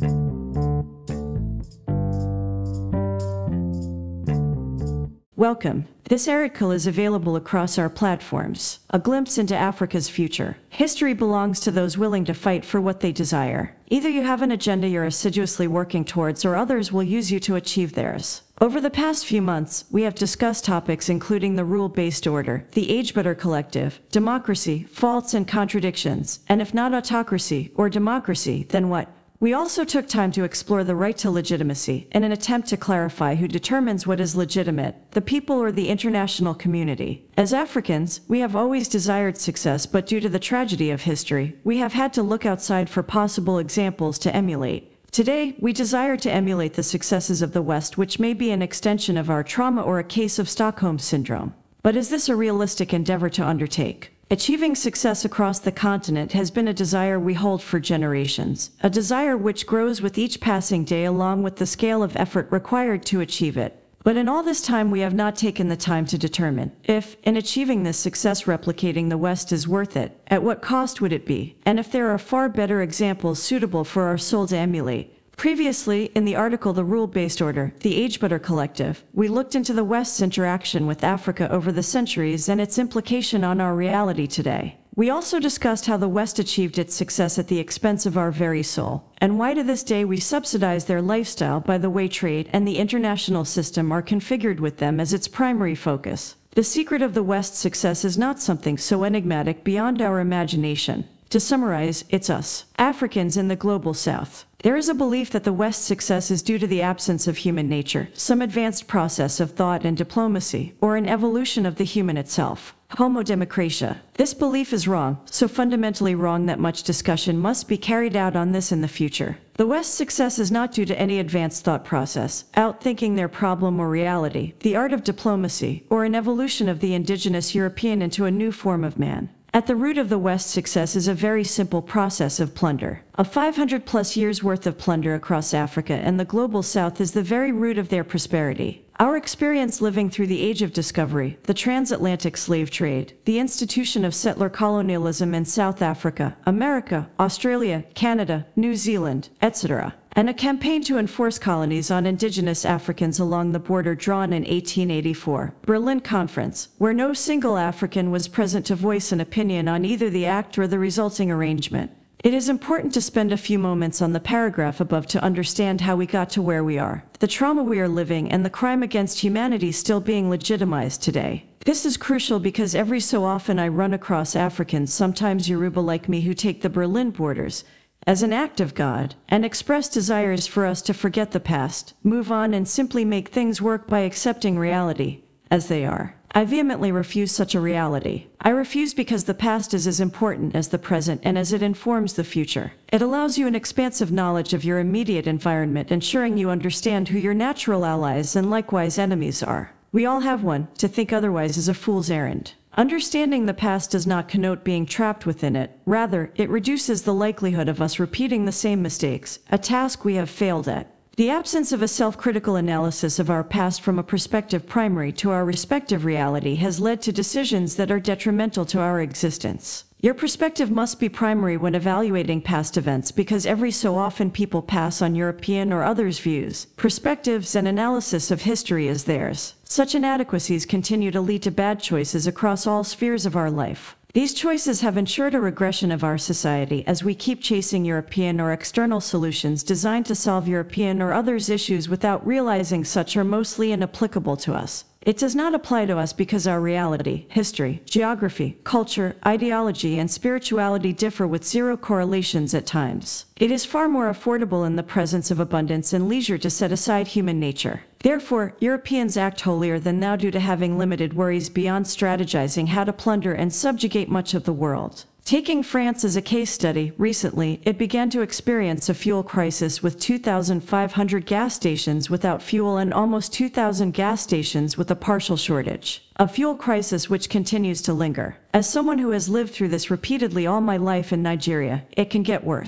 Welcome. This article is available across our platforms. A glimpse into Africa's future. History belongs to those willing to fight for what they desire. Either you have an agenda you're assiduously working towards, or others will use you to achieve theirs. Over the past few months, we have discussed topics including the rule-based order, the Agebutter Collective, democracy, faults and contradictions, and if not autocracy or democracy, then what? We also took time to explore the right to legitimacy in an attempt to clarify who determines what is legitimate, the people or the international community. As Africans, we have always desired success, but due to the tragedy of history, we have had to look outside for possible examples to emulate. Today, we desire to emulate the successes of the West, which may be an extension of our trauma or a case of Stockholm Syndrome. But is this a realistic endeavor to undertake? Achieving success across the continent has been a desire we hold for generations, a desire which grows with each passing day along with the scale of effort required to achieve it. But in all this time, we have not taken the time to determine if, in achieving this success, replicating the West is worth it. At what cost would it be? And if there are far better examples suitable for our soul to emulate. Previously, in the article The Rule-Based Order, the Agebutter Collective, we looked into the West's interaction with Africa over the centuries and its implication on our reality today. We also discussed how the West achieved its success at the expense of our very soul, and why to this day we subsidize their lifestyle by the way trade and the international system are configured with them as its primary focus. The secret of the West's success is not something so enigmatic beyond our imagination. To summarize, it's us, Africans in the global South. There is a belief that the West's success is due to the absence of human nature, some advanced process of thought and diplomacy, or an evolution of the human itself. Homo Democratia. This belief is wrong, so fundamentally wrong that much discussion must be carried out on this in the future. The West's success is not due to any advanced thought process, outthinking their problem or reality, the art of diplomacy, or an evolution of the indigenous European into a new form of man. At the root of the West's success is a very simple process of plunder. A 500+ years worth of plunder across Africa and the global South is the very root of their prosperity. Our experience living through the age of discovery, the transatlantic slave trade, the institution of settler colonialism in South Africa, America, Australia, Canada, New Zealand, etc., and a campaign to enforce colonies on indigenous Africans along the border drawn in 1884 Berlin Conference, where no single African was present to voice an opinion on either the act or the resulting arrangement. It is important to spend a few moments on the paragraph above to understand how we got to where we are, the trauma we are living, and the crime against humanity still being legitimized today. This is crucial because every so often I run across Africans, sometimes Yoruba like me, who take the Berlin borders as an act of God, and express desires for us to forget the past, move on, and simply make things work by accepting reality as they are. I vehemently refuse such a reality. I refuse because the past is as important as the present and as it informs the future. It allows you an expansive knowledge of your immediate environment, ensuring you understand who your natural allies and likewise enemies are. We all have one. To think otherwise is a fool's errand. Understanding the past does not connote being trapped within it. Rather, it reduces the likelihood of us repeating the same mistakes, a task we have failed at. The absence of a self-critical analysis of our past from a perspective primary to our respective reality has led to decisions that are detrimental to our existence. Your perspective must be primary when evaluating past events, because every so often people pass on European or others' views, perspectives, and analysis of history as theirs. Such inadequacies continue to lead to bad choices across all spheres of our life. These choices have ensured a regression of our society as we keep chasing European or external solutions designed to solve European or others' issues without realizing such are mostly inapplicable to us. It does not apply to us because our reality, history, geography, culture, ideology, and spirituality differ with zero correlations at times. It is far more affordable in the presence of abundance and leisure to set aside human nature. Therefore, Europeans act holier than thou due to having limited worries beyond strategizing how to plunder and subjugate much of the world. Taking France as a case study, recently, it began to experience a fuel crisis with 2,500 gas stations without fuel and almost 2,000 gas stations with a partial shortage. A fuel crisis which continues to linger. As someone who has lived through this repeatedly all my life in Nigeria, it can get worse.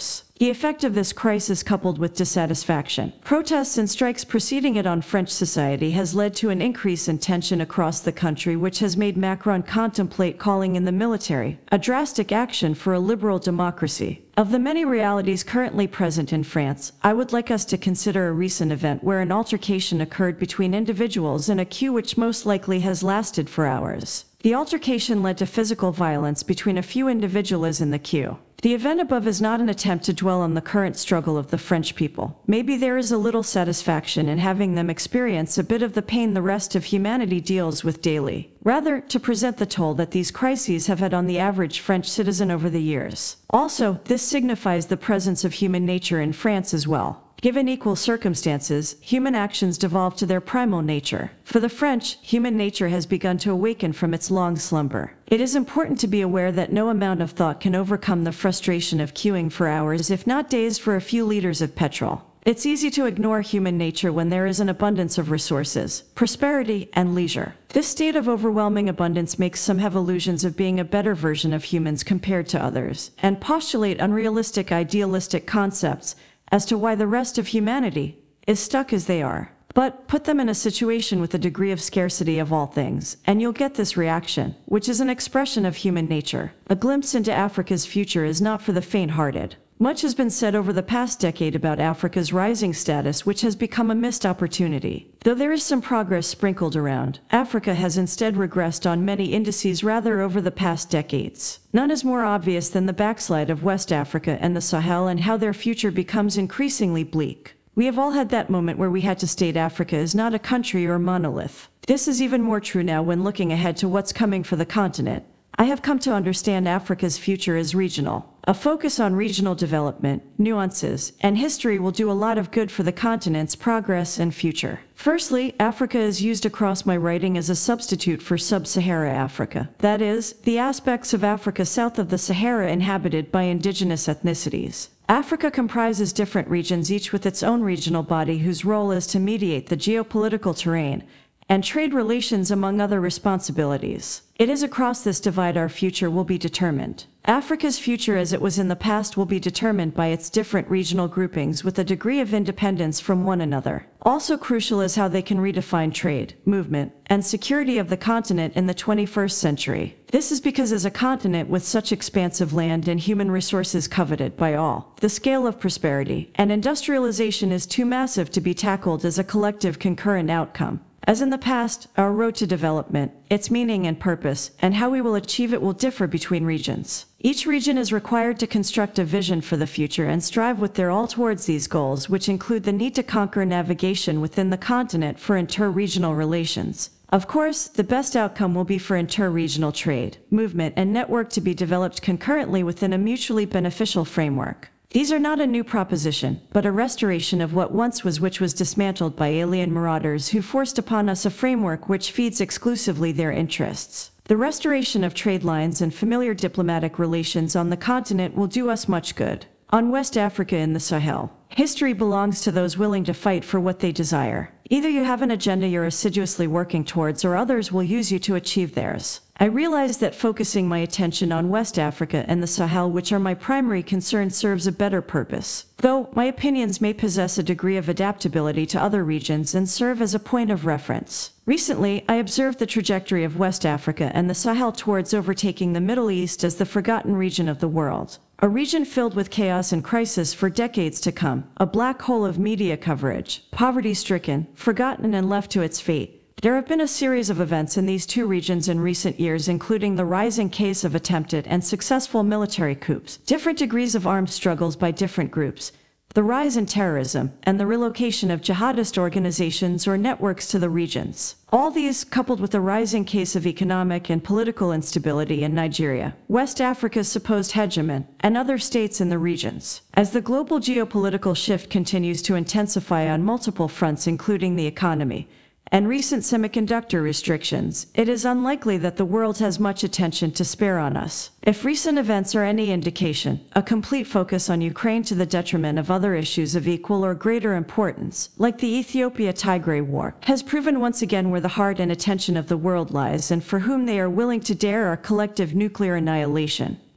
The effect of this crisis, coupled with dissatisfaction, protests and strikes preceding it on French society, has led to an increase in tension across the country, which has made Macron contemplate calling in the military, a drastic action for a liberal democracy. Of the many realities currently present in France, I would like us to consider a recent event where an altercation occurred between individuals in a queue which most likely has lasted for hours. The altercation led to physical violence between a few individuals in the queue. The event above is not an attempt to dwell on the current struggle of the French people. Maybe there is a little satisfaction in having them experience a bit of the pain the rest of humanity deals with daily. Rather, to present the toll that these crises have had on the average French citizen over the years. Also, this signifies the presence of human nature in France as well. Given equal circumstances, human actions devolve to their primal nature. For the French, human nature has begun to awaken from its long slumber. It is important to be aware that no amount of thought can overcome the frustration of queuing for hours, if not days, for a few liters of petrol. It's easy to ignore human nature when there is an abundance of resources, prosperity, and leisure. This state of overwhelming abundance makes some have illusions of being a better version of humans compared to others, and postulate unrealistic, idealistic concepts as to why the rest of humanity is stuck as they are. But put them in a situation with a degree of scarcity of all things, and you'll get this reaction, which is an expression of human nature. A glimpse into Africa's future is not for the faint-hearted. Much has been said over the past decade about Africa's rising status, which has become a missed opportunity. Though there is some progress sprinkled around, Africa has instead regressed on many indices rather over the past decades. None is more obvious than the backslide of West Africa and the Sahel, and how their future becomes increasingly bleak. We have all had that moment where we had to state Africa is not a country or monolith. This is even more true now when looking ahead to what's coming for the continent. I have come to understand Africa's future as regional. A focus on regional development, nuances, and history will do a lot of good for the continent's progress and future. Firstly, Africa is used across my writing as a substitute for sub-Sahara Africa. That is, the aspects of Africa south of the Sahara inhabited by indigenous ethnicities. Africa comprises different regions, each with its own regional body whose role is to mediate the geopolitical terrain and trade relations, among other responsibilities. It is across this divide our future will be determined. Africa's future, as it was in the past, will be determined by its different regional groupings with a degree of independence from one another. Also crucial is how they can redefine trade, movement, and security of the continent in the 21st century. This is because as a continent with such expansive land and human resources coveted by all, the scale of prosperity and industrialization is too massive to be tackled as a collective concurrent outcome. As in the past, our road to development, its meaning and purpose, and how we will achieve it will differ between regions. Each region is required to construct a vision for the future and strive with their all towards these goals, which include the need to conquer navigation within the continent for inter-regional relations. Of course, the best outcome will be for inter-regional trade, movement, and network to be developed concurrently within a mutually beneficial framework. These are not a new proposition, but a restoration of what once was, which was dismantled by alien marauders who forced upon us a framework which feeds exclusively their interests. The restoration of trade lines and familiar diplomatic relations on the continent will do us much good. On West Africa and the Sahel, history belongs to those willing to fight for what they desire. Either you have an agenda you're assiduously working towards, or others will use you to achieve theirs. I realize that focusing my attention on West Africa and the Sahel, which are my primary concern, serves a better purpose. Though my opinions may possess a degree of adaptability to other regions and serve as a point of reference. Recently, I observed the trajectory of West Africa and the Sahel towards overtaking the Middle East as the forgotten region of the world. A region filled with chaos and crisis for decades to come, a black hole of media coverage, poverty-stricken, forgotten, and left to its fate. There have been a series of events in these two regions in recent years, including the rising case of attempted and successful military coups, different degrees of armed struggles by different groups, the rise in terrorism, and the relocation of jihadist organizations or networks to the regions. All these, coupled with the rising case of economic and political instability in Nigeria, West Africa's supposed hegemon, and other states in the regions. As the global geopolitical shift continues to intensify on multiple fronts, including the economy, and recent semiconductor restrictions, it is unlikely that the world has much attention to spare on us. If recent events are any indication, a complete focus on Ukraine to the detriment of other issues of equal or greater importance, like the Ethiopia-Tigray War, has proven once again where the heart and attention of the world lies, and for whom they are willing to dare our collective nuclear annihilation.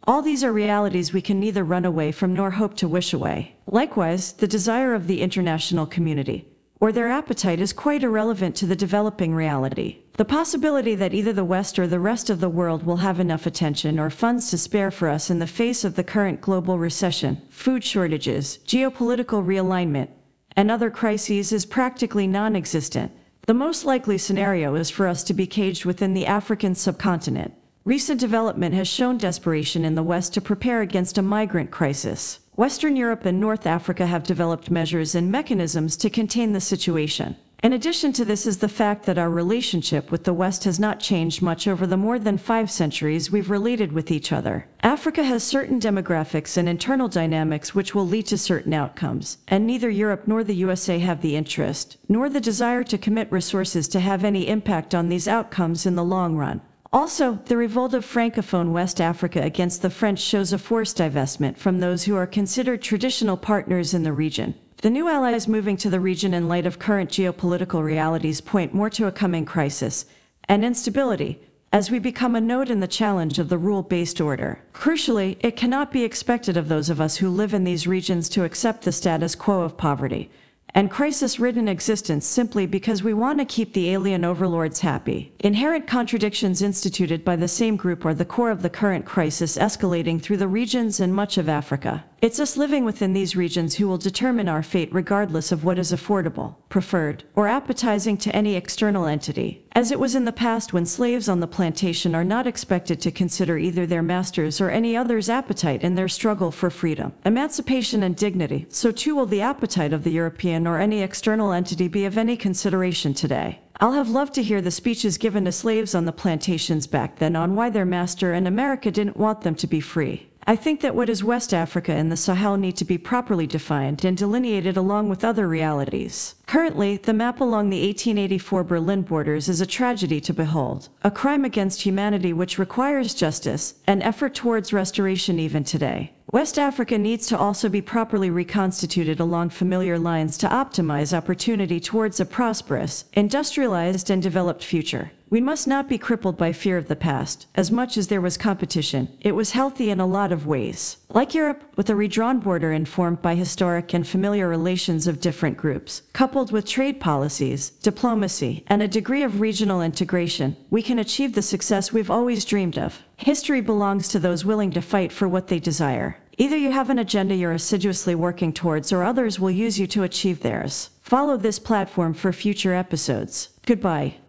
All these are realities we can neither run away from nor hope to wish away. Likewise, the desire of the international community, or their appetite, is quite irrelevant to the developing reality. The possibility that either the West or the rest of the world will have enough attention or funds to spare for us in the face of the current global recession, food shortages, geopolitical realignment, and other crises is practically non-existent. The most likely scenario is for us to be caged within the African subcontinent. Recent development has shown desperation in the West to prepare against a migrant crisis. Western Europe and North Africa have developed measures and mechanisms to contain the situation. In addition to this is the fact that our relationship with the West has not changed much over the more than 5 centuries we've related with each other. Africa has certain demographics and internal dynamics which will lead to certain outcomes, and neither Europe nor the USA have the interest, nor the desire to commit resources to have any impact on these outcomes in the long run. Also, the revolt of Francophone West Africa against the French shows a forced divestment from those who are considered traditional partners in the region. The new allies moving to the region in light of current geopolitical realities point more to a coming crisis and instability as we become a node in the challenge of the rule-based order. Crucially, it cannot be expected of those of us who live in these regions to accept the status quo of poverty and crisis-ridden existence simply because we want to keep the alien overlords happy. Inherent contradictions instituted by the same group are the core of the current crisis escalating through the regions and much of Africa. It's us living within these regions who will determine our fate regardless of what is affordable, preferred, or appetizing to any external entity. As it was in the past when slaves on the plantation are not expected to consider either their masters or any other's appetite in their struggle for freedom, emancipation, and dignity, so too will the appetite of the European or any external entity be of any consideration today. I'll have loved to hear the speeches given to slaves on the plantations back then on why their master and America didn't want them to be free. I think that what is West Africa and the Sahel need to be properly defined and delineated along with other realities. Currently, the map along the 1884 Berlin borders is a tragedy to behold, a crime against humanity which requires justice and effort towards restoration even today. West Africa needs to also be properly reconstituted along familiar lines to optimize opportunity towards a prosperous, industrialized, and developed future. We must not be crippled by fear of the past. As much as there was competition, it was healthy in a lot of ways. Like Europe, with a redrawn border informed by historic and familiar relations of different groups, coupled with trade policies, diplomacy, and a degree of regional integration, we can achieve the success we've always dreamed of. History belongs to those willing to fight for what they desire. Either you have an agenda you're assiduously working towards, or others will use you to achieve theirs. Follow this platform for future episodes. Goodbye.